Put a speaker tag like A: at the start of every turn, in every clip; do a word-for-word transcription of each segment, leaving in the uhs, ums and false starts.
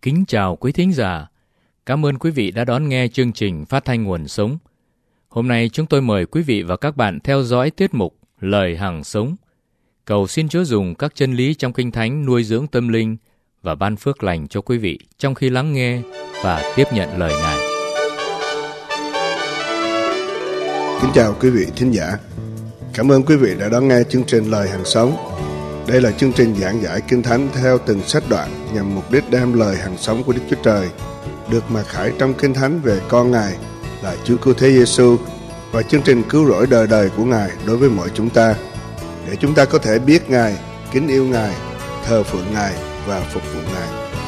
A: Kính chào quý thính giả. Cảm ơn quý vị đã đón nghe chương trình phát thanh Nguồn Sống. Hôm nay chúng tôi mời quý vị và các bạn theo dõi tiết mục Lời Hằng Sống. Cầu xin Chúa dùng các chân lý trong Kinh Thánh nuôi dưỡng tâm linh và ban phước lành cho quý vị trong khi lắng nghe và tiếp nhận lời Ngài.
B: Kính chào quý vị thính giả. Cảm ơn quý vị đã đón nghe chương trình Lời Hằng Sống. Đây là chương trình giảng giải Kinh Thánh theo từng sách đoạn nhằm mục đích đem lời hằng sống của Đức Chúa Trời được mặc khải trong Kinh Thánh về con Ngài là Chúa Cứu Thế Giêsu và chương trình cứu rỗi đời đời của Ngài đối với mọi chúng ta, để chúng ta có thể biết Ngài, kính yêu Ngài, thờ phượng Ngài và phục vụ Ngài.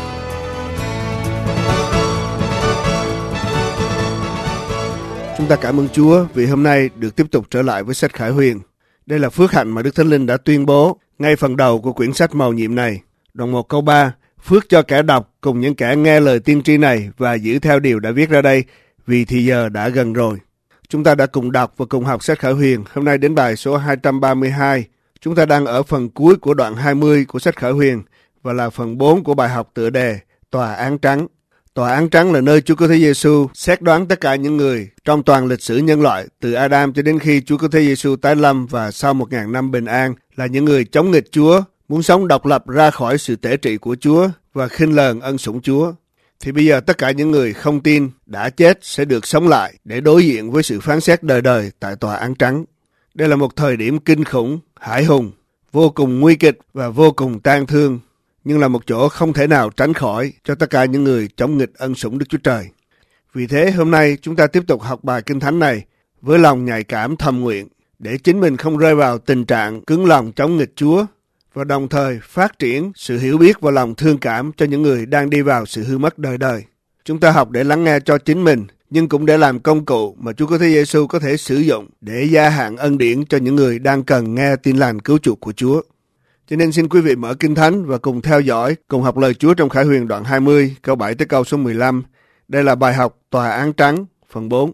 B: Chúng ta cảm ơn Chúa vì hôm nay được tiếp tục trở lại với sách Khải Huyền. Đây là phước hạnh mà Đức Thánh Linh đã tuyên bố ngay phần đầu của quyển sách mầu nhiệm này. Đoạn một câu ba, phước cho kẻ đọc cùng những kẻ nghe lời tiên tri này và giữ theo điều đã viết ra đây, vì thì giờ đã gần rồi. Chúng ta đã cùng đọc và cùng học sách Khải Huyền, hôm nay đến bài số hai trăm ba mươi hai. Chúng ta đang ở phần cuối của đoạn hai mươi của sách Khải Huyền và là phần bốn của bài học tựa đề Tòa án trắng. Tòa án trắng là nơi Chúa Cứu Thế Giêsu xét đoán tất cả những người trong toàn lịch sử nhân loại, từ Adam cho đến khi Chúa Cứu Thế Giêsu tái lâm và sau một ngàn năm bình an, là những người chống nghịch Chúa, muốn sống độc lập ra khỏi sự tể trị của Chúa và khinh lờn ân sủng Chúa. Thì bây giờ tất cả những người không tin đã chết sẽ được sống lại để đối diện với sự phán xét đời đời tại tòa án trắng. Đây là một thời điểm kinh khủng, hãi hùng, vô cùng nguy kịch và vô cùng tang thương, nhưng là một chỗ không thể nào tránh khỏi cho tất cả những người chống nghịch ân sủng Đức Chúa Trời. Vì thế hôm nay chúng ta tiếp tục học bài Kinh Thánh này với lòng nhạy cảm thầm nguyện để chính mình không rơi vào tình trạng cứng lòng chống nghịch Chúa và đồng thời phát triển sự hiểu biết và lòng thương cảm cho những người đang đi vào sự hư mất đời đời. Chúng ta học để lắng nghe cho chính mình, nhưng cũng để làm công cụ mà Chúa Cứu Thế Giêsu có thể sử dụng để gia hạn ân điển cho những người đang cần nghe tin lành cứu chuộc của Chúa. Cho nên xin quý vị mở Kinh Thánh và cùng theo dõi, cùng học lời Chúa trong Khải Huyền đoạn hai mươi, câu bảy tới câu số mười lăm. Đây là bài học Tòa án trắng, phần bốn.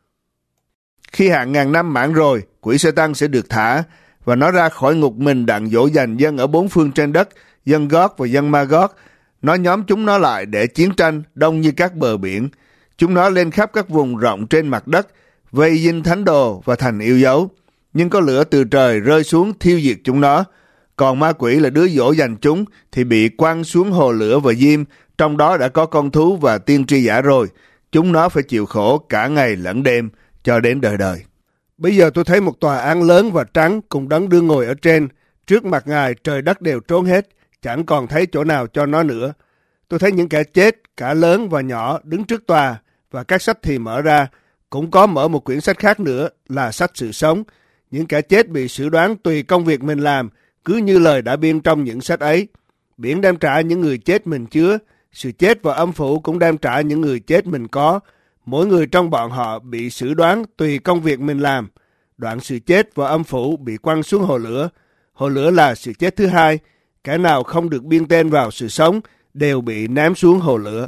B: Khi hạn ngàn năm mãn rồi, quỷ Sa-tan sẽ được thả, và nó ra khỏi ngục mình đặng dỗ dành dân ở bốn phương trên đất, dân Gót và dân Ma-gót. Nó nhóm chúng nó lại để chiến tranh, đông như các bờ biển. Chúng nó lên khắp các vùng rộng trên mặt đất, vây dinh thánh đồ và thành yêu dấu. Nhưng có lửa từ trời rơi xuống thiêu diệt chúng nó. Còn ma quỷ là đứa dỗ dành chúng thì bị quăng xuống hồ lửa và diêm, trong đó đã có con thú và tiên tri giả rồi. Chúng nó phải chịu khổ cả ngày lẫn đêm cho đến đời đời. Bây giờ tôi thấy một tòa án lớn và trắng cùng Đấng đương ngồi ở trên. Trước mặt Ngài trời đất đều trốn hết, chẳng còn thấy chỗ nào cho nó nữa. Tôi thấy những kẻ chết, cả lớn và nhỏ, đứng trước tòa, và các sách thì mở ra. Cũng có mở một quyển sách khác nữa là sách sự sống. Những kẻ chết bị xử đoán tùy công việc mình làm, cứ như lời đã biên trong những sách ấy. Biển đem trả những người chết mình chứa, sự chết và âm phủ cũng đem trả những người chết mình có. Mỗi người trong bọn họ bị xử đoán tùy công việc mình làm. Đoạn sự chết và âm phủ bị quăng xuống hồ lửa. Hồ lửa là sự chết thứ hai. Kẻ nào không được biên tên vào sự sống đều bị ném xuống hồ lửa.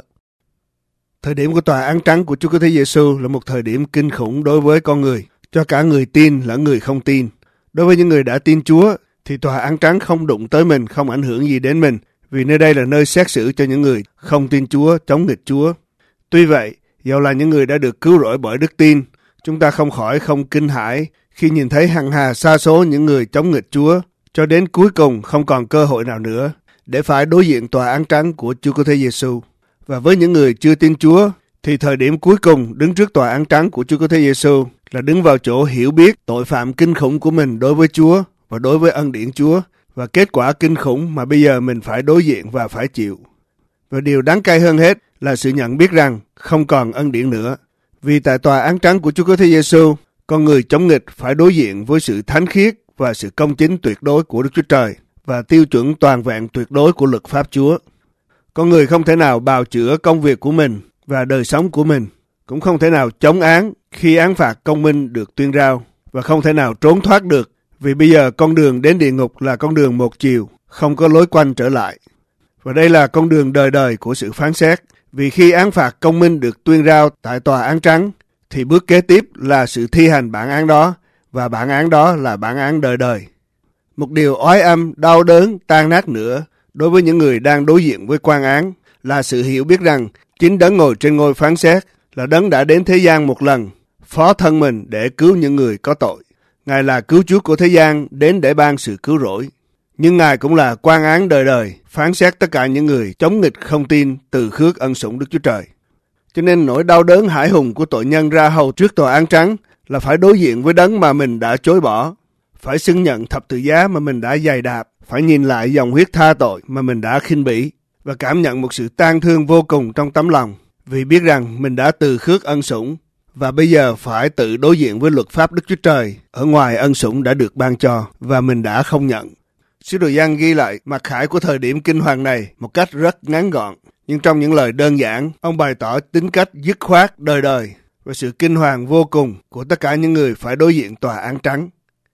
B: Thời điểm của tòa án trắng của Chúa Cứu Thế Giêsu là một thời điểm kinh khủng đối với con người, cho cả người tin lẫn người không tin. Đối với những người đã tin Chúa thì tòa án trắng không đụng tới mình, không ảnh hưởng gì đến mình, vì nơi đây là nơi xét xử cho những người không tin Chúa, chống nghịch Chúa. Tuy vậy, dầu là những người đã được cứu rỗi bởi đức tin, chúng ta không khỏi không kinh hãi khi nhìn thấy hằng hà sa số những người chống nghịch Chúa, cho đến cuối cùng không còn cơ hội nào nữa để phải đối diện tòa án trắng của Chúa Cứu Thế Giêsu. Và với những người chưa tin Chúa, thì thời điểm cuối cùng đứng trước tòa án trắng của Chúa Cứu Thế Giêsu là đứng vào chỗ hiểu biết tội phạm kinh khủng của mình đối với Chúa và đối với ân điển Chúa, và kết quả kinh khủng mà bây giờ mình phải đối diện và phải chịu. Và điều đáng cay hơn hết là sự nhận biết rằng không còn ân điển nữa. Vì tại tòa án trắng của Chúa Cứu Thế Giêsu, con người chống nghịch phải đối diện với sự thánh khiết và sự công chính tuyệt đối của Đức Chúa Trời và tiêu chuẩn toàn vẹn tuyệt đối của luật pháp Chúa. Con người không thể nào bào chữa công việc của mình và đời sống của mình, cũng không thể nào chống án khi án phạt công minh được tuyên rao, và không thể nào trốn thoát được, vì bây giờ con đường đến địa ngục là con đường một chiều, không có lối quanh trở lại. Và đây là con đường đời đời của sự phán xét, vì khi án phạt công minh được tuyên rao tại tòa án trắng, thì bước kế tiếp là sự thi hành bản án đó, và bản án đó là bản án đời đời. Một điều oái âm, đau đớn, tan nát nữa đối với những người đang đối diện với quan án là sự hiểu biết rằng chính đấng ngồi trên ngôi phán xét là đấng đã đến thế gian một lần, phó thân mình để cứu những người có tội. Ngài là cứu Chúa của thế gian đến để ban sự cứu rỗi. Nhưng Ngài cũng là quan án đời đời, phán xét tất cả những người chống nghịch không tin từ khước ân sủng Đức Chúa Trời. Cho nên nỗi đau đớn hãi hùng của tội nhân ra hầu trước tòa án trắng là phải đối diện với đấng mà mình đã chối bỏ, phải xưng nhận thập tự giá mà mình đã giày đạp, phải nhìn lại dòng huyết tha tội mà mình đã khinh bỉ và cảm nhận một sự tang thương vô cùng trong tấm lòng vì biết rằng mình đã từ khước ân sủng và bây giờ phải tự đối diện với luật pháp Đức Chúa Trời ở ngoài ân sủng đã được ban cho và mình đã không nhận. Sứ đồ Giăng ghi lại mặc khải của thời điểm kinh hoàng này một cách rất ngắn gọn, nhưng trong những lời đơn giản, ông bày tỏ tính cách dứt khoát đời đời và sự kinh hoàng vô cùng của tất cả những người phải đối diện tòa án trắng.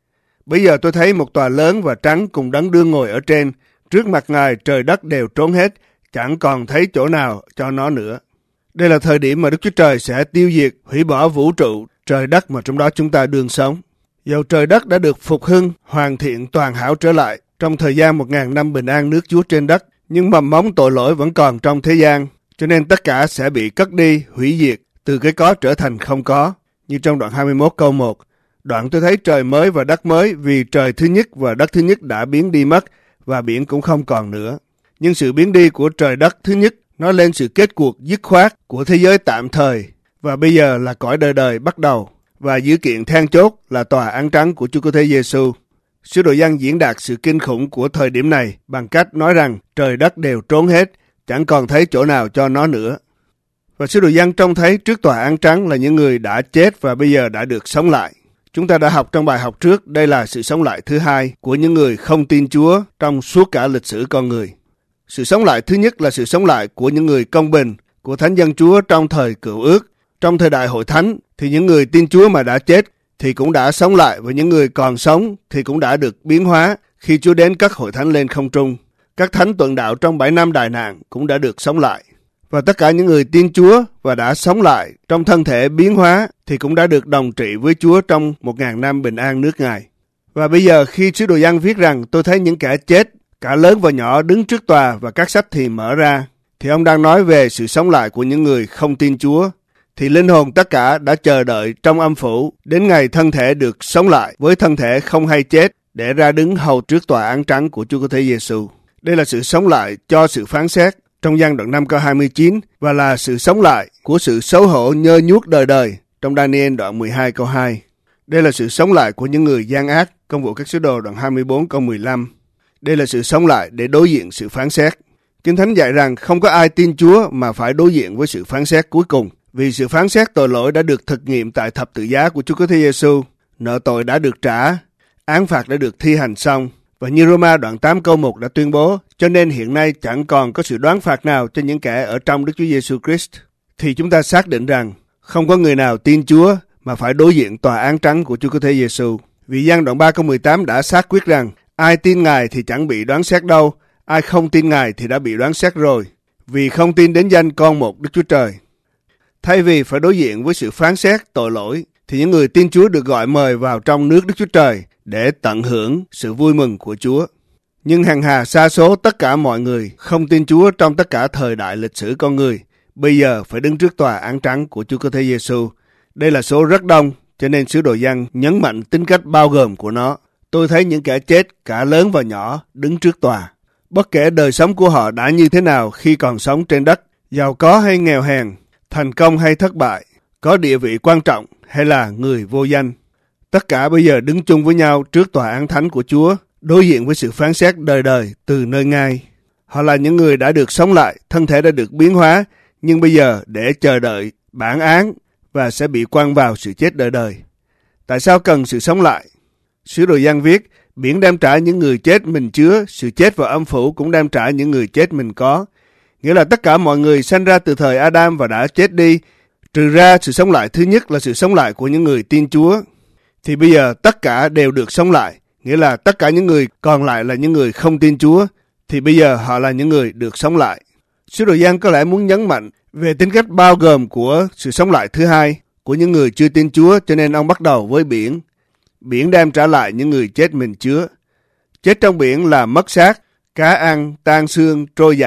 B: Bây giờ tôi thấy một tòa lớn và trắng cùng đấng đương ngồi ở trên, trước mặt Ngài trời đất đều trốn hết, chẳng còn thấy chỗ nào cho nó nữa. Đây là thời điểm mà Đức Chúa Trời sẽ tiêu diệt, hủy bỏ vũ trụ, trời đất mà trong đó chúng ta đương sống. Dầu trời đất đã được phục hưng, hoàn thiện toàn hảo trở lại trong thời gian một ngàn năm bình an nước Chúa trên đất, nhưng mầm móng tội lỗi vẫn còn trong thế gian, cho nên tất cả sẽ bị cất đi, hủy diệt, từ cái có trở thành không có. Như trong đoạn hai mươi mốt câu một, đoạn tôi thấy trời mới và đất mới vì trời thứ nhất và đất thứ nhất đã biến đi mất và biển cũng không còn nữa. Nhưng sự biến đi của trời đất thứ nhất nói lên sự kết cuộc dứt khoát của thế giới tạm thời và bây giờ là cõi đời đời bắt đầu và dữ kiện then chốt là tòa án trắng của Chúa Cứu Thế Giêsu. Sứ đồ Giăng diễn đạt sự kinh khủng của thời điểm này bằng cách nói rằng trời đất đều trốn hết, chẳng còn thấy chỗ nào cho nó nữa. Và sứ đồ Giăng trông thấy trước tòa án trắng là những người đã chết và bây giờ đã được sống lại. Chúng ta đã học trong bài học trước, đây là sự sống lại thứ hai của những người không tin Chúa trong suốt cả lịch sử con người. Sự sống lại thứ nhất là sự sống lại của những người công bình, của thánh dân Chúa trong thời Cựu Ước. Trong thời đại Hội Thánh thì những người tin Chúa mà đã chết thì cũng đã sống lại và những người còn sống thì cũng đã được biến hóa khi Chúa đến cất Hội Thánh lên không trung. Các thánh tuần đạo trong bảy năm đại nạn cũng đã được sống lại. Và tất cả những người tin Chúa và đã sống lại trong thân thể biến hóa thì cũng đã được đồng trị với Chúa trong một ngàn năm bình an nước Ngài. Và bây giờ khi sứ đồ Giăng viết rằng tôi thấy những kẻ chết, cả lớn và nhỏ đứng trước tòa và các sách thì mở ra, thì ông đang nói về sự sống lại của những người không tin Chúa. Thì linh hồn tất cả đã chờ đợi trong âm phủ đến ngày thân thể được sống lại với thân thể không hay chết để ra đứng hầu trước tòa án trắng của Chúa Cứu Thế Giêsu. Đây là sự sống lại cho sự phán xét trong Giăng đoạn năm câu hai mươi chín và là sự sống lại của sự xấu hổ nhơ nhuốc đời đời trong Daniel đoạn mười hai câu hai. Đây là sự sống lại của những người gian ác, Công vụ các sứ đồ đoạn hai mươi bốn câu mười lăm. Đây là sự sống lại để đối diện sự phán xét. Kinh Thánh dạy rằng không có ai tin Chúa mà phải đối diện với sự phán xét cuối cùng. Vì sự phán xét tội lỗi đã được thực nghiệm tại thập tự giá của Chúa Cứu Thế Giêsu, nợ tội đã được trả, án phạt đã được thi hành xong. Và như Roma đoạn tám câu một đã tuyên bố, cho nên hiện nay chẳng còn có sự đoán phạt nào cho những kẻ ở trong Đức Chúa Giêsu Christ. Thì chúng ta xác định rằng không có người nào tin Chúa mà phải đối diện tòa án trắng của Chúa Cứu Thế Giêsu. Vì Giăng đoạn ba câu mười tám đã xác quyết rằng ai tin Ngài thì chẳng bị đoán xét đâu, ai không tin Ngài thì đã bị đoán xét rồi, vì không tin đến danh con một Đức Chúa Trời. Thay vì phải đối diện với sự phán xét tội lỗi, thì những người tin Chúa được gọi mời vào trong nước Đức Chúa Trời để tận hưởng sự vui mừng của Chúa. Nhưng hằng hà sa số tất cả mọi người không tin Chúa trong tất cả thời đại lịch sử con người, bây giờ phải đứng trước tòa án trắng của Chúa Cứu Thế Giêsu. Đây là số rất đông, cho nên sứ đồ Giăng nhấn mạnh tính cách bao gồm của nó. Tôi thấy những kẻ chết, cả lớn và nhỏ, đứng trước tòa. Bất kể đời sống của họ đã như thế nào khi còn sống trên đất, giàu có hay nghèo hèn, thành công hay thất bại, có địa vị quan trọng hay là người vô danh. Tất cả bây giờ đứng chung với nhau trước tòa án thánh của Chúa, đối diện với sự phán xét đời đời từ nơi Ngài. Họ là những người đã được sống lại, thân thể đã được biến hóa, nhưng bây giờ để chờ đợi bản án và sẽ bị quăng vào sự chết đời đời. Tại sao cần sự sống lại? Sứ đồ Giăng viết, biển đem trả những người chết mình chứa, sự chết vào âm phủ cũng đem trả những người chết mình có. Nghĩa là tất cả mọi người sanh ra từ thời Adam và đã chết đi, trừ ra sự sống lại thứ nhất là sự sống lại của những người tin Chúa. Thì bây giờ tất cả đều được sống lại, nghĩa là tất cả những người còn lại là những người không tin Chúa, thì bây giờ họ là những người được sống lại. Sứ đồ Giăng có lẽ muốn nhấn mạnh về tính cách bao gồm của sự sống lại thứ hai của những người chưa tin Chúa, cho nên ông bắt đầu với biển. Biển đem trả lại những người chết mình chứa. Chết trong biển là mất xác, cá ăn, tan xương, trôi dạt,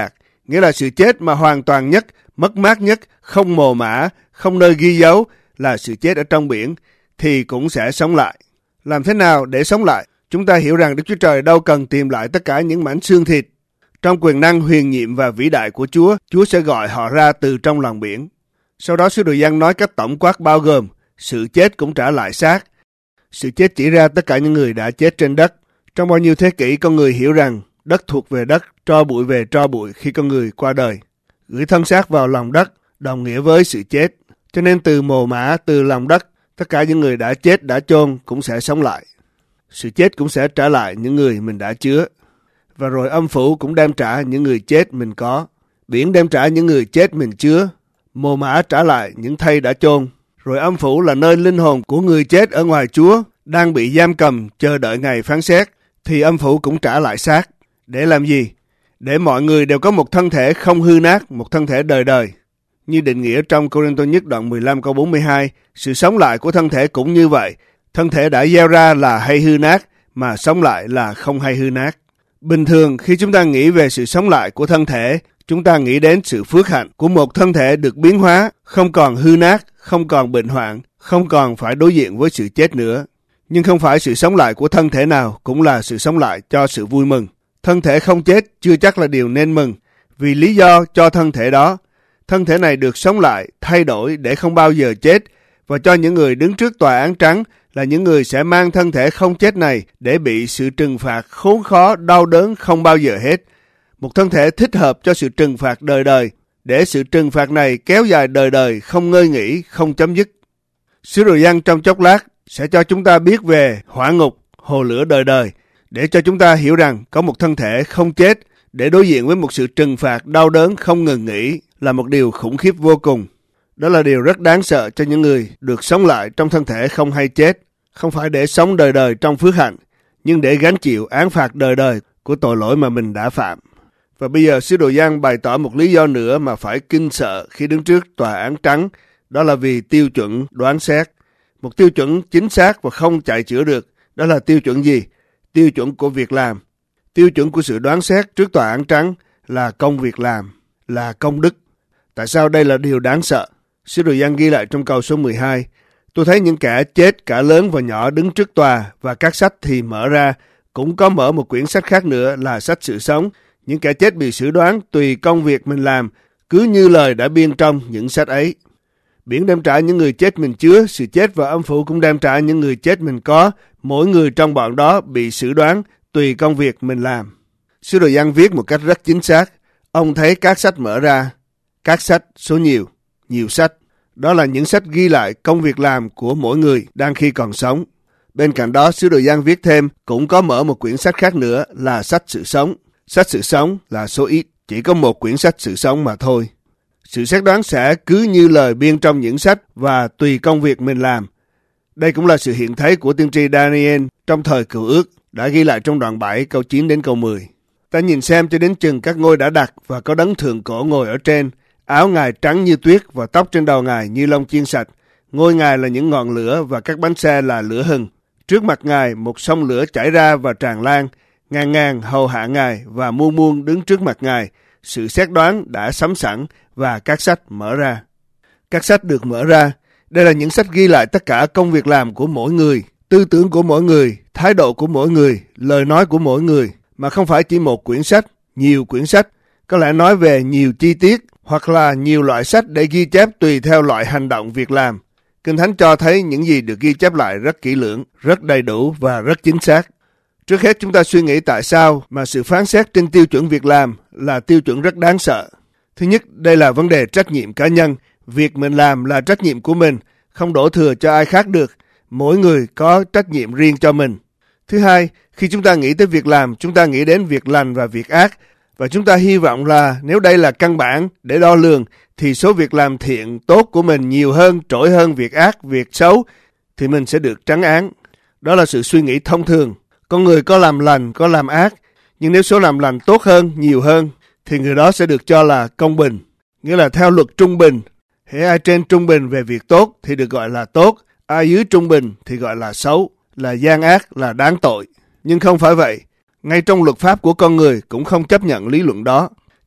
B: nghĩa là sự chết mà hoàn toàn nhất, mất mát nhất, không mồ mả, không nơi ghi dấu là sự chết ở trong biển, thì cũng sẽ sống lại. Làm thế nào để sống lại? Chúng ta hiểu rằng Đức Chúa Trời đâu cần tìm lại tất cả những mảnh xương thịt. Trong quyền năng huyền nhiệm và vĩ đại của Chúa, Chúa sẽ gọi họ ra từ trong lòng biển. Sau đó sứ đồ Giăng nói cách tổng quát bao gồm sự chết cũng trả lại xác. Sự chết chỉ ra tất cả những người đã chết trên đất. Trong bao nhiêu thế kỷ, con người hiểu rằng đất thuộc về đất, tro bụi về tro bụi khi con người qua đời. Gửi thân xác vào lòng đất đồng nghĩa với sự chết. Cho nên từ mồ mả, từ lòng đất, tất cả những người đã chết, đã chôn cũng sẽ sống lại. Sự chết cũng sẽ trả lại những người mình đã chứa. Và rồi âm phủ cũng đem trả những người chết mình có. Biển đem trả những người chết mình chứa. Mồ mả trả lại những thây đã chôn. Rồi âm phủ là nơi linh hồn của người chết ở ngoài Chúa đang bị giam cầm chờ đợi ngày phán xét, thì âm phủ cũng trả lại xác. Để làm gì? Để mọi người đều có một thân thể không hư nát, một thân thể đời đời. Như định nghĩa trong Cô-rinh-tô nhất đoạn mười lăm câu bốn mươi hai, sự sống lại của thân thể cũng như vậy. Thân thể đã gieo ra là hay hư nát, mà sống lại là không hay hư nát. Bình thường khi chúng ta nghĩ về sự sống lại của thân thể, chúng ta nghĩ đến sự phước hạnh của một thân thể được biến hóa, không còn hư nát, không còn bệnh hoạn, không còn phải đối diện với sự chết nữa. Nhưng không phải sự sống lại của thân thể nào cũng là sự sống lại cho sự vui mừng. Thân thể không chết chưa chắc là điều nên mừng, vì lý do cho thân thể đó. Thân thể này được sống lại, thay đổi để không bao giờ chết, và cho những người đứng trước tòa án trắng là những người sẽ mang thân thể không chết này để bị sự trừng phạt khốn khó, đau đớn không bao giờ hết. Một thân thể thích hợp cho sự trừng phạt đời đời, để sự trừng phạt này kéo dài đời đời, không ngơi nghỉ, không chấm dứt. Sứ đồ Giăng trong chốc lát sẽ cho chúng ta biết về hỏa ngục, hồ lửa đời đời, để cho chúng ta hiểu rằng có một thân thể không chết để đối diện với một sự trừng phạt đau đớn không ngừng nghỉ là một điều khủng khiếp vô cùng. Đó là điều rất đáng sợ cho những người được sống lại trong thân thể không hay chết, không phải để sống đời đời trong phước hạnh, nhưng để gánh chịu án phạt đời đời của tội lỗi mà mình đã phạm. Và bây giờ sứ đồ Giăng bày tỏ một lý do nữa mà phải kinh sợ khi đứng trước tòa án trắng, đó là vì tiêu chuẩn đoán xét. Một tiêu chuẩn chính xác và không chạy chữa được, đó là tiêu chuẩn gì? Tiêu chuẩn của việc làm. Tiêu chuẩn của sự đoán xét trước tòa án trắng là công việc làm, là công đức. Tại sao đây là điều đáng sợ? Sứ đồ Giăng ghi lại trong câu số mười hai, tôi thấy những kẻ chết cả lớn và nhỏ đứng trước tòa, và các sách thì mở ra, cũng có mở một quyển sách khác nữa là sách sự sống. Những kẻ chết bị xử đoán tùy công việc mình làm, cứ như lời đã biên trong những sách ấy. Biển đem trả những người chết mình chứa, sự chết và âm phủ cũng đem trả những người chết mình có, mỗi người trong bọn đó bị xử đoán tùy công việc mình làm. Sứ đồ Giăng viết một cách rất chính xác, ông thấy các sách mở ra, các sách số nhiều, nhiều sách. Đó là những sách ghi lại công việc làm của mỗi người đang khi còn sống. Bên cạnh đó, sứ đồ Giăng viết thêm cũng có mở một quyển sách khác nữa là sách sự sống. Sách sự sống là số ít, chỉ có một quyển sách sự sống mà thôi. Sự xét đoán sẽ cứ như lời biên trong những sách và tùy công việc mình làm. Đây cũng là sự hiện thấy của tiên tri Daniel trong thời Cựu Ước, đã ghi lại trong đoạn bảy câu chín đến câu mười. Ta nhìn xem cho đến chừng các ngôi đã đặt và có đấng thượng cổ ngồi ở trên, áo ngài trắng như tuyết và tóc trên đầu ngài như lông chiên sạch. Ngôi ngài là những ngọn lửa và các bánh xe là lửa hừng. Trước mặt ngài một sông lửa chảy ra và tràn lan, ngàn ngàn hầu hạ ngài và muôn muôn đứng trước mặt ngài. Sự xét đoán đã sắm sẵn và các sách mở ra. Các sách được mở ra. Đây là những sách ghi lại tất cả công việc làm của mỗi người, tư tưởng của mỗi người, thái độ của mỗi người, lời nói của mỗi người, mà không phải chỉ một quyển sách, nhiều quyển sách, có lẽ nói về nhiều chi tiết, hoặc là nhiều loại sách để ghi chép tùy theo loại hành động việc làm. Kinh Thánh cho thấy những gì được ghi chép lại rất kỹ lưỡng, rất đầy đủ và rất chính xác. Trước hết chúng ta suy nghĩ tại sao mà sự phán xét trên tiêu chuẩn việc làm là tiêu chuẩn rất đáng sợ. Thứ nhất, đây là vấn đề trách nhiệm cá nhân. Việc mình làm là trách nhiệm của mình, không đổ thừa cho ai khác được. Mỗi người có trách nhiệm riêng cho mình. Thứ hai, khi chúng ta nghĩ tới việc làm, chúng ta nghĩ đến việc lành và việc ác. Và chúng ta hy vọng là nếu đây là căn bản để đo lường, thì số việc làm thiện tốt của mình nhiều hơn, trội hơn việc ác, việc xấu, thì mình sẽ được trắng án. Đó là sự suy nghĩ thông thường. Con người có làm lành, có làm ác, nhưng nếu số làm lành tốt hơn, nhiều hơn, thì người đó sẽ được cho là công bình. Nghĩa là theo luật trung bình, hễ ai trên trung bình về việc tốt thì được gọi là tốt, ai dưới trung bình thì gọi là xấu, là gian ác, là đáng tội. Nhưng không phải vậy. Ngay trong luật pháp của con người cũng không chấp nhận lý luận đó.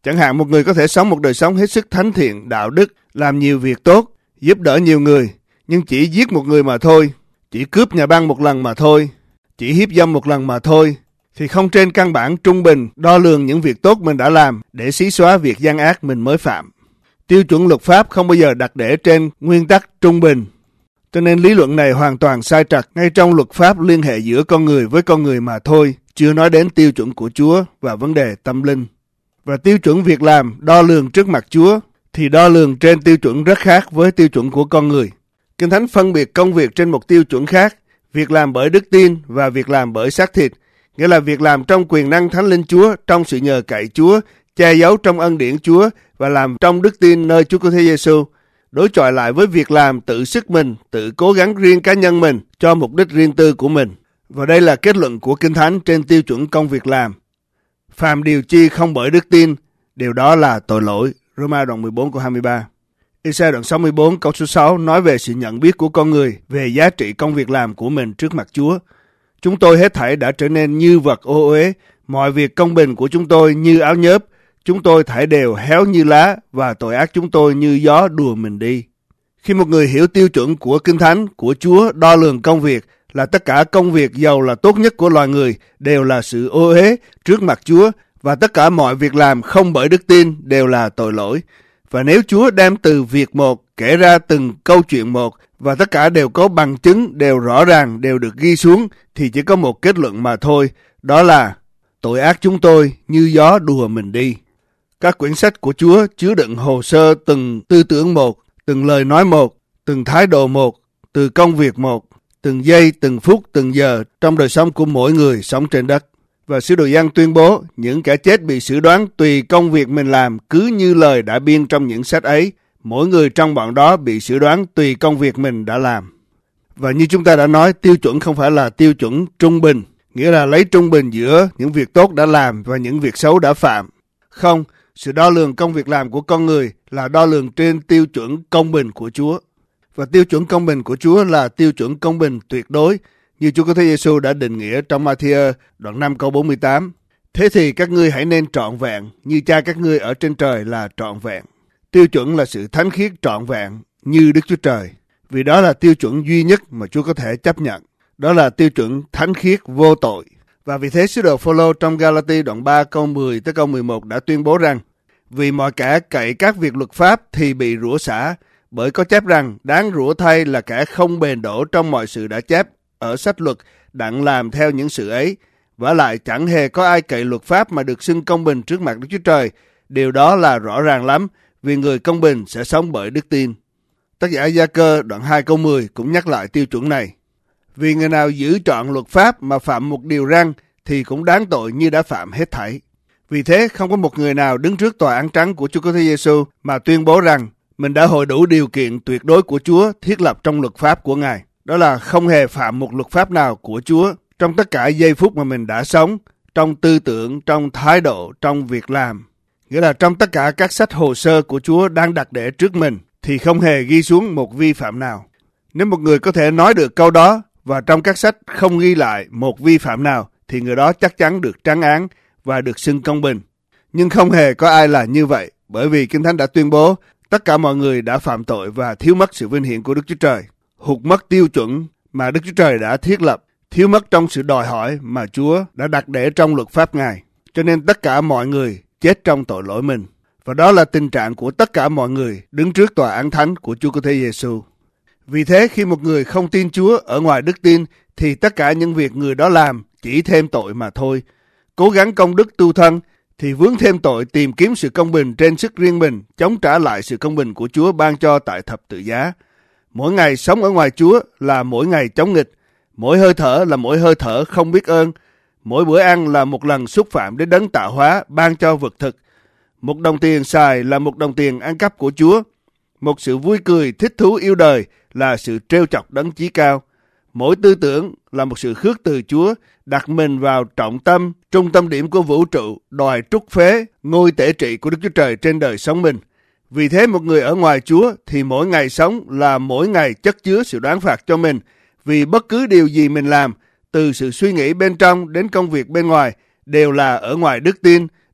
B: Chẳng hạn một người có thể sống một đời sống hết sức thánh thiện, đạo đức, làm nhiều việc tốt, giúp đỡ nhiều người, nhưng chỉ giết một người mà thôi, chỉ cướp nhà băng một lần mà thôi, chỉ hiếp dâm một lần mà thôi, thì không trên căn bản trung bình đo lường những việc tốt mình đã làm để xí xóa việc gian ác mình mới phạm. Tiêu chuẩn luật pháp không bao giờ đặt để trên nguyên tắc trung bình. Cho nên lý luận này hoàn toàn sai trật ngay trong luật pháp liên hệ giữa con người với con người mà thôi, chưa nói đến tiêu chuẩn của Chúa và vấn đề tâm linh. Và tiêu chuẩn việc làm đo lường trước mặt Chúa thì đo lường trên tiêu chuẩn rất khác với tiêu chuẩn của con người. Kinh Thánh phân biệt công việc trên một tiêu chuẩn khác, việc làm bởi đức tin và việc làm bởi xác thịt, nghĩa là việc làm trong quyền năng Thánh Linh Chúa, trong sự nhờ cậy Chúa, che giấu trong ân điển Chúa và làm trong đức tin nơi Chúa Cứu Thế Giêsu, đối chọi lại với việc làm tự sức mình, tự cố gắng riêng cá nhân mình cho mục đích riêng tư của mình. Và đây là kết luận của Kinh Thánh trên tiêu chuẩn công việc làm. Phàm điều chi không bởi đức tin, điều đó là tội lỗi. Roma đoạn mười bốn câu hai mươi ba. Ê-sai đoạn sáu mươi bốn câu số sáu nói về sự nhận biết của con người về giá trị công việc làm của mình trước mặt Chúa. Chúng tôi hết thảy đã trở nên như vật ô uế, mọi việc công bình của chúng tôi như áo nhớp, chúng tôi thảy đều héo như lá và tội ác chúng tôi như gió đùa mình đi. Khi một người hiểu tiêu chuẩn của Kinh Thánh, của Chúa đo lường công việc, là tất cả công việc giàu là tốt nhất của loài người đều là sự ô uế trước mặt Chúa, và tất cả mọi việc làm không bởi đức tin đều là tội lỗi. Và nếu Chúa đem từ việc một kể ra từng câu chuyện một và tất cả đều có bằng chứng, đều rõ ràng, đều được ghi xuống, thì chỉ có một kết luận mà thôi, đó là tội ác chúng tôi như gió đùa mình đi. Các quyển sách của Chúa chứa đựng hồ sơ từng tư tưởng một, từng lời nói một, từng thái độ một, từ công việc một, từng giây, từng phút, từng giờ trong đời sống của mỗi người sống trên đất. Và sứ đồ Gioan tuyên bố những kẻ chết bị xử đoán tùy công việc mình làm cứ như lời đã biên trong những sách ấy. Mỗi người trong bọn đó bị xử đoán tùy công việc mình đã làm. Và như chúng ta đã nói, tiêu chuẩn không phải là tiêu chuẩn trung bình, nghĩa là lấy trung bình giữa những việc tốt đã làm và những việc xấu đã phạm. Không, sự đo lường công việc làm của con người là đo lường trên tiêu chuẩn công bình của Chúa. Và tiêu chuẩn công bình của Chúa là tiêu chuẩn công bình tuyệt đối, như Chúa Cứu Thế Giêsu đã định nghĩa trong Ma-thi-ơ đoạn năm câu bốn mươi tám. Thế thì các ngươi hãy nên trọn vẹn như Cha các ngươi ở trên trời là trọn vẹn. Tiêu chuẩn là sự thánh khiết trọn vẹn như Đức Chúa Trời, vì đó là tiêu chuẩn duy nhất mà Chúa có thể chấp nhận. Đó là tiêu chuẩn thánh khiết vô tội. Và vì thế sứ đồ Phô-lô trong Ga-la-ti đoạn ba câu mười tới câu mười một đã tuyên bố rằng: vì mọi kẻ cậy các việc luật pháp thì bị rủa xả, bởi có chép rằng đáng rủa thay là kẻ không bền đổ trong mọi sự đã chép ở sách luật đặng làm theo những sự ấy. Vả lại chẳng hề có ai cậy luật pháp mà được xưng công bình trước mặt Đức Chúa Trời. Điều đó là rõ ràng lắm, vì người công bình sẽ sống bởi đức tin. Tác giả Gia-cơ đoạn hai câu mười cũng nhắc lại tiêu chuẩn này. Vì người nào giữ trọn luật pháp mà phạm một điều răn thì cũng đáng tội như đã phạm hết thảy. Vì thế không có một người nào đứng trước tòa án trắng của Chúa Cứu Thế Giêsu mà tuyên bố rằng mình đã hội đủ điều kiện tuyệt đối của Chúa thiết lập trong luật pháp của Ngài. Đó là không hề phạm một luật pháp nào của Chúa trong tất cả giây phút mà mình đã sống, trong tư tưởng, trong thái độ, trong việc làm. Nghĩa là trong tất cả các sách hồ sơ của Chúa đang đặt để trước mình thì không hề ghi xuống một vi phạm nào. Nếu một người có thể nói được câu đó và trong các sách không ghi lại một vi phạm nào thì người đó chắc chắn được trắng án và được xưng công bình. Nhưng không hề có ai là như vậy, bởi vì Kinh Thánh đã tuyên bố tất cả mọi người đã phạm tội và thiếu mất sự vinh hiển của Đức Chúa Trời, hụt mất tiêu chuẩn mà Đức Chúa Trời đã thiết lập, thiếu mất trong sự đòi hỏi mà Chúa đã đặt để trong luật pháp Ngài. Cho nên tất cả mọi người chết trong tội lỗi mình. Và đó là tình trạng của tất cả mọi người đứng trước tòa án thánh của Chúa Cứu Thế Giêsu. Vì thế khi một người không tin Chúa ở ngoài đức tin thì tất cả những việc người đó làm chỉ thêm tội mà thôi. Cố gắng công đức tu thân thì vướng thêm tội tìm kiếm sự công bình trên sức riêng mình, chống trả lại sự công bình của Chúa ban cho tại thập tự giá. Mỗi ngày sống ở ngoài Chúa là mỗi ngày chống nghịch, mỗi hơi thở là mỗi hơi thở không biết ơn, mỗi bữa ăn là một lần xúc phạm đến đấng tạo hóa ban cho vật thực. Một đồng tiền xài là một đồng tiền ăn cắp của Chúa. Một sự vui cười thích thú yêu đời là sự trêu chọc đấng chí cao. Mỗi tư tưởng là một sự khước từ Chúa, đặt mình vào trọng tâm, trung tâm điểm của vũ trụ, đòi trút phế ngôi tể trị của Đức Chúa Trời trên đời sống mình. Vì thế một người ở ngoài Chúa thì mỗi ngày sống là mỗi ngày chất chứa sự đoán phạt cho mình, vì bất cứ điều gì mình làm, từ sự suy nghĩ bên trong đến công việc bên ngoài, đều là ở ngoài đức tin,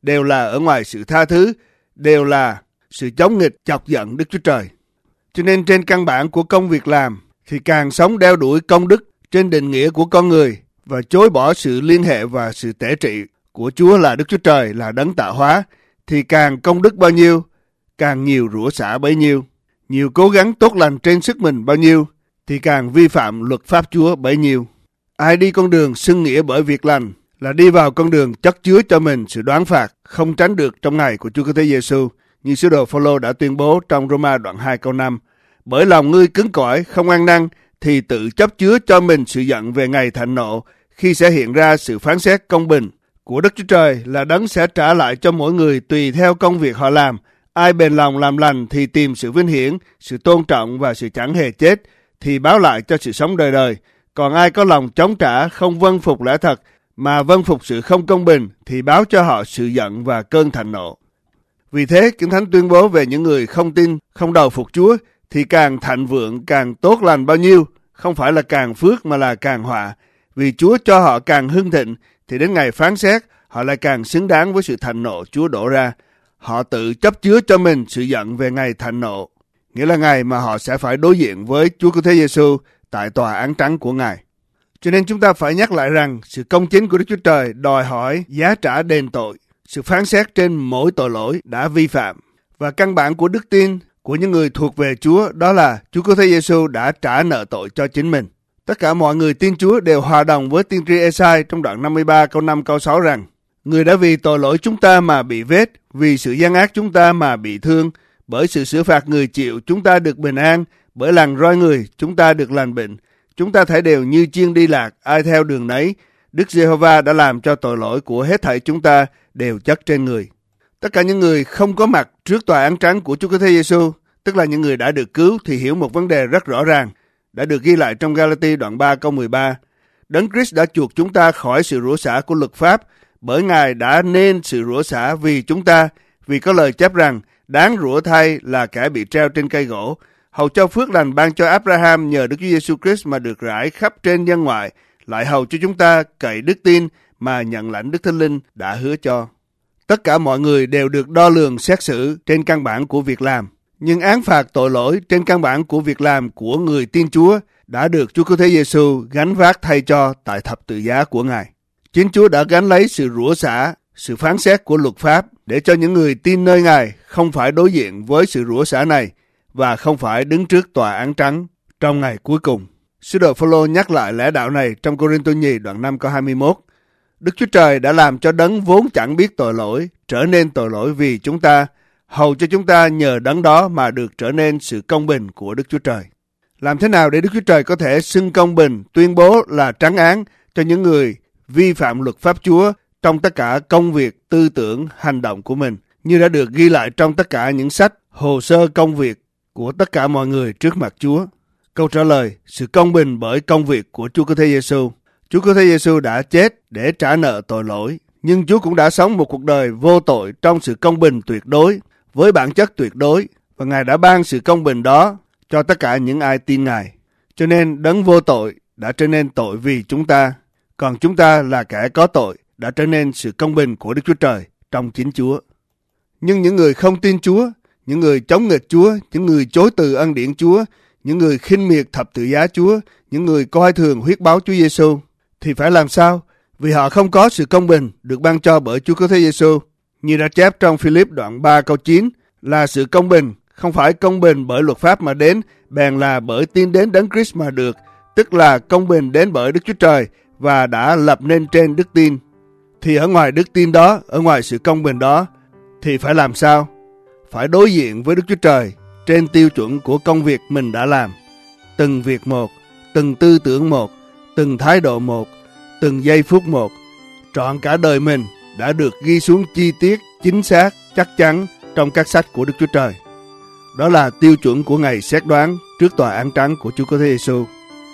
B: đều là ở ngoài sự tha thứ, đều là sự chống nghịch chọc giận Đức Chúa Trời. Cho nên trên căn bản của công việc làm thì càng sống đeo đuổi công đức trên định nghĩa của con người và chối bỏ sự liên hệ và sự tể trị của Chúa là Đức Chúa Trời, là đấng tạo hóa, thì càng công đức bao nhiêu, càng nhiều rủa xả bấy nhiêu. Nhiều cố gắng tốt lành trên sức mình bao nhiêu, thì càng vi phạm luật pháp Chúa bấy nhiêu. Ai đi con đường xưng nghĩa bởi việc lành là đi vào con đường chất chứa cho mình sự đoán phạt không tránh được trong ngày của Chúa Kitô Giêsu, như sứ đồ Phôlô đã tuyên bố trong Roma đoạn hai câu năm. Bởi lòng ngươi cứng cỏi, không ăn năn, thì tự chấp chứa cho mình sự giận về ngày thạnh nộ, khi sẽ hiện ra sự phán xét công bình của Đức Chúa Trời, là đấng sẽ trả lại cho mỗi người tùy theo công việc họ làm. Ai bền lòng làm lành thì tìm sự vinh hiển, sự tôn trọng và sự chẳng hề chết, thì báo lại cho sự sống đời đời. Còn ai có lòng chống trả, không vâng phục lẽ thật, mà vâng phục sự không công bình, thì báo cho họ sự giận và cơn thạnh nộ. Vì thế, Kinh Thánh tuyên bố về những người không tin, không đầu phục Chúa, thì càng thạnh vượng, càng tốt lành bao nhiêu, không phải là càng phước mà là càng họa. Vì Chúa cho họ càng hưng thịnh, thì đến ngày phán xét, họ lại càng xứng đáng với sự thạnh nộ Chúa đổ ra. Họ tự chấp chứa cho mình sự giận về ngày thạnh nộ, nghĩa là ngày mà họ sẽ phải đối diện với Chúa Kitô Giêsu tại tòa án trắng của Ngài. Cho nên chúng ta phải nhắc lại rằng sự công chính của Đức Chúa Trời đòi hỏi giá trả đền tội, sự phán xét trên mỗi tội lỗi đã vi phạm. Và căn bản của đức tin của những người thuộc về Chúa đó là Chúa Kitô Giêsu đã trả nợ tội cho chính mình. Tất cả mọi người tin Chúa đều hòa đồng với tiên tri Ê-sai trong đoạn năm mươi ba câu năm câu sáu rằng: Người đã vì tội lỗi chúng ta mà bị vết, vì sự gian ác chúng ta mà bị thương, bởi sự xử phạt người chịu chúng ta được bình an, bởi lằn roi người chúng ta được lành bệnh. Chúng ta thấy đều như chiên đi lạc, ai theo đường nấy. Đức Giê-hô-va đã làm cho tội lỗi của hết thảy chúng ta đều chất trên người. Tất cả những người không có mặt trước tòa án trắng của Chúa Kitô Giêsu, tức là những người đã được cứu, thì hiểu một vấn đề rất rõ ràng, đã được ghi lại trong Ga-la-ti đoạn ba câu mười ba. Đấng Christ đã chuộc chúng ta khỏi sự rủa xả của luật pháp, bởi Ngài đã nên sự rủa xả vì chúng ta, vì có lời chép rằng đáng rủa thay là kẻ bị treo trên cây gỗ, hầu cho phước lành ban cho Abraham nhờ Đức Chúa Giêsu Christ mà được rải khắp trên dân ngoại, lại hầu cho chúng ta cậy đức tin mà nhận lãnh Đức Thánh Linh đã hứa cho. Tất cả mọi người đều được đo lường xét xử trên căn bản của việc làm, nhưng án phạt tội lỗi trên căn bản của việc làm của người tin Chúa đã được Chúa Cứu Thế Giêsu gánh vác thay cho tại thập tự giá của Ngài. Chính Chúa đã gánh lấy sự rủa xả, sự phán xét của luật pháp để cho những người tin nơi Ngài không phải đối diện với sự rủa xả này và không phải đứng trước tòa án trắng trong ngày cuối cùng. Sứ đồ Phôlô nhắc lại lẽ đạo này trong Cô-rinh-tô nhì đoạn năm câu hai mươi mốt. Đức Chúa Trời đã làm cho đấng vốn chẳng biết tội lỗi trở nên tội lỗi vì chúng ta, hầu cho chúng ta nhờ đấng đó mà được trở nên sự công bình của Đức Chúa Trời. Làm thế nào để Đức Chúa Trời có thể xưng công bình, tuyên bố là trắng án cho những người vi phạm luật pháp Chúa trong tất cả công việc, tư tưởng, hành động của mình, như đã được ghi lại trong tất cả những sách, hồ sơ công việc của tất cả mọi người trước mặt Chúa? Câu trả lời, sự công bình bởi công việc của Chúa Cứu Thế Giêsu. Chúa Cứu Thế Giêsu đã chết để trả nợ tội lỗi, nhưng Chúa cũng đã sống một cuộc đời vô tội trong sự công bình tuyệt đối, với bản chất tuyệt đối, và Ngài đã ban sự công bình đó cho tất cả những ai tin Ngài. Cho nên đấng vô tội đã trở nên tội vì chúng ta, còn chúng ta là kẻ có tội đã trở nên sự công bình của Đức Chúa Trời trong chính Chúa. Nhưng những người không tin Chúa, những người chống nghịch Chúa, những người chối từ ân điển Chúa, những người khinh miệt thập tự giá Chúa, những người coi thường huyết báo Chúa Giêsu thì phải làm sao? Vì họ không có sự công bình được ban cho bởi Chúa Cứu Thế Giêsu. Như đã chép trong Philip đoạn ba câu chín là sự công bình, không phải công bình bởi luật pháp mà đến, bèn là bởi tin đến Đấng Christ mà được, tức là công bình đến bởi Đức Chúa Trời và đã lập nên trên đức tin. Thì ở ngoài đức tin đó, ở ngoài sự công bình đó, thì phải làm sao? Phải đối diện với Đức Chúa Trời trên tiêu chuẩn của công việc mình đã làm. Từng việc một, từng tư tưởng một, từng thái độ một, từng giây phút một, trọn cả đời mình đã được ghi xuống chi tiết, chính xác, chắc chắn trong các sách của Đức Chúa Trời. Đó là tiêu chuẩn của ngày xét đoán trước tòa án trắng của Chúa Cứu Thế Giêsu.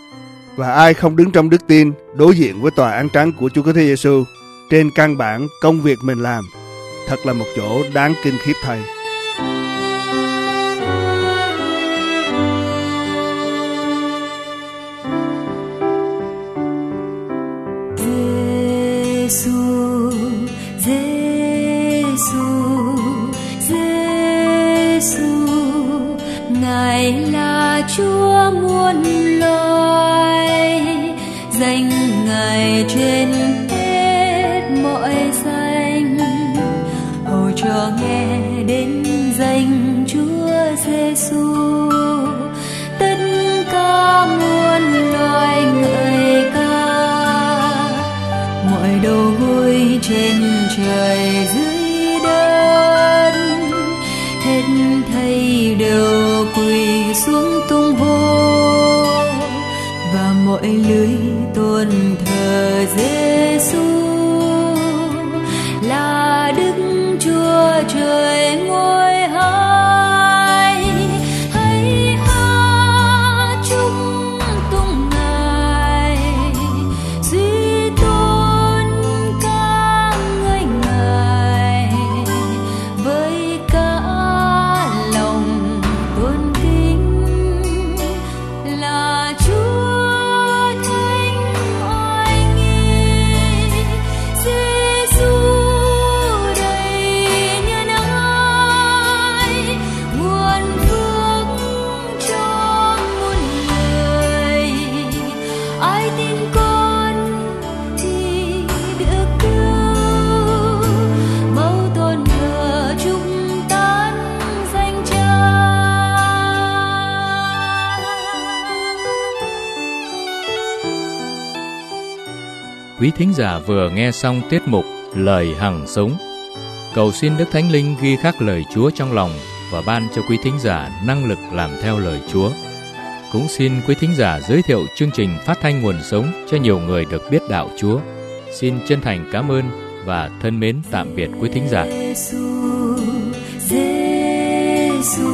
B: Và ai không đứng trong đức tin đối diện với tòa án trắng của Chúa Cứu Thế Giêsu trên căn bản công việc mình làm, thật là một chỗ đáng kinh khiếp thay.
C: Giêsu, Giêsu Ngài là Chúa muôn loài, danh Ngài trên hết mọi danh. Hầu cho nghe đến danh Chúa Giêsu, tất cả muôn loài ngợi ca. Mọi đầu gối trên trời dưới đất, hết thảy đều quỳ xuống tung hô, và mọi lưỡi tôn thờ Giêsu là Đức Chúa Trời ngôi hai. Hãy hát chúc tụng Ngài, duy tôn ca ngợi Ngài với cả lòng tôn kính. Là Chúa thánh oai nghi, Giêsu đầy nhân ái, nguồn phước cho muôn người. Ai tin con thì được cứu, mau tôn thờ chúng tán danh Cha.
A: Quý thính giả vừa nghe xong tiết mục Lời Hằng Sống. Cầu xin Đức Thánh Linh ghi khắc lời Chúa trong lòng và ban cho quý thính giả năng lực làm theo lời Chúa. Cũng xin quý thính giả giới thiệu chương trình phát thanh Nguồn Sống cho nhiều người được biết đạo Chúa. Xin chân thành cảm ơn và thân mến tạm biệt quý thính giả.
C: Giêsu, Giêsu,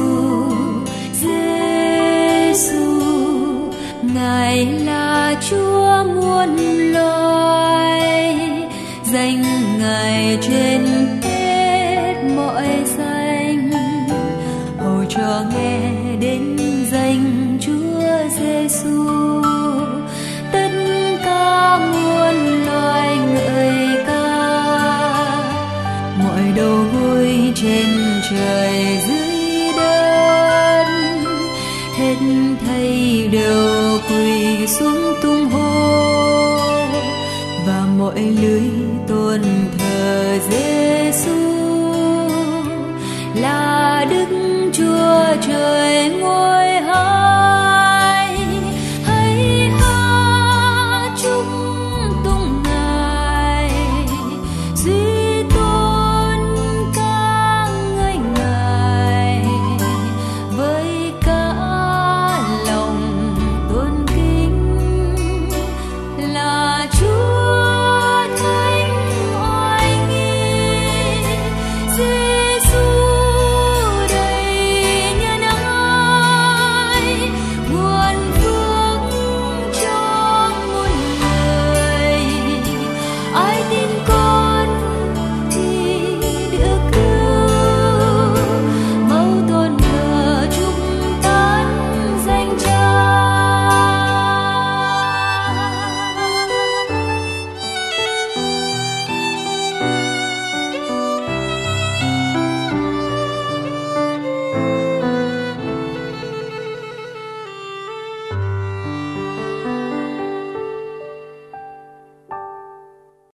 C: Giêsu, Ngài là Chúa muôn loài, danh Ngài trên hết mọi danh. Hầu cho nghe đến danh Chúa Giêsu, tất cả muôn loài ngợi ca. Mọi đầu gối trên trời dưới đất, hết thảy đều quỳ xuống tung hô, và mọi lưỡi tôn thờ Giêsu là Đức Chúa Trời ngôi